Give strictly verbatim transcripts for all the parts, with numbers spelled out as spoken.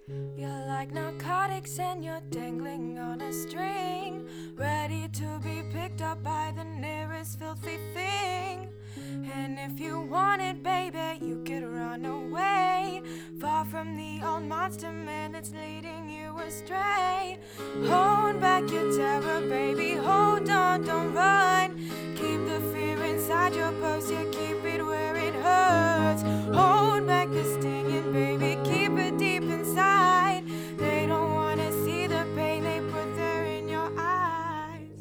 You're like narcotics and you're dangling on a string, ready to be picked up by the nearest filthy thing. And if you want it, baby, you could run away, far from the old monster man that's leading you astray. Hold back your terror, baby, hold on, don't run. Keep the fear inside your purse, yeah, keep it where it hurts. Hold back the stinging, baby, keep it deep inside. They don't wanna see the pain they put there in your eyes.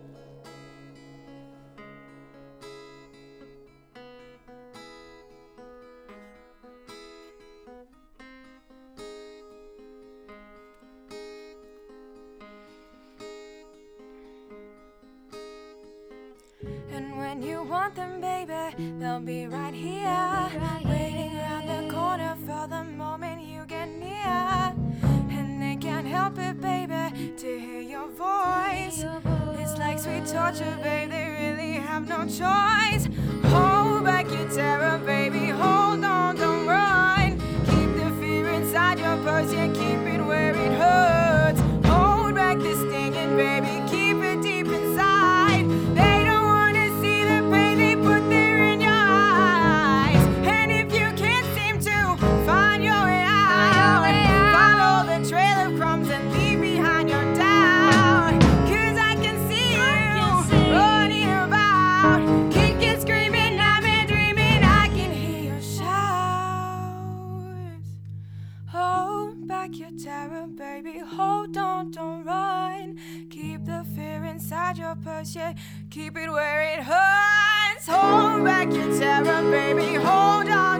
And when you want them, baby, they'll be right here, right waiting around the corner for the moment you get near. And they can't help it, baby, to hear your voice. It's like sweet torture, babe, they really have no choice. Hold back your terror, baby, hold on, don't run. Keep the fear inside your purse, yeah, keep it where it hurts. Hold back the stinging, baby, keep it deep inside. They don't wanna see the pain they put there in your eyes. And if you can't seem to find your way out, follow the trail of crumbs and leave behind your doubt. Cause I can see you running about, kicking, screaming, I've been dreaming, I can hear your shouts. Hold back your terror, baby, hold on, don't run. Keep the fear inside your purse, yeah, keep it where it hurts. Hold back your terror, baby, hold on,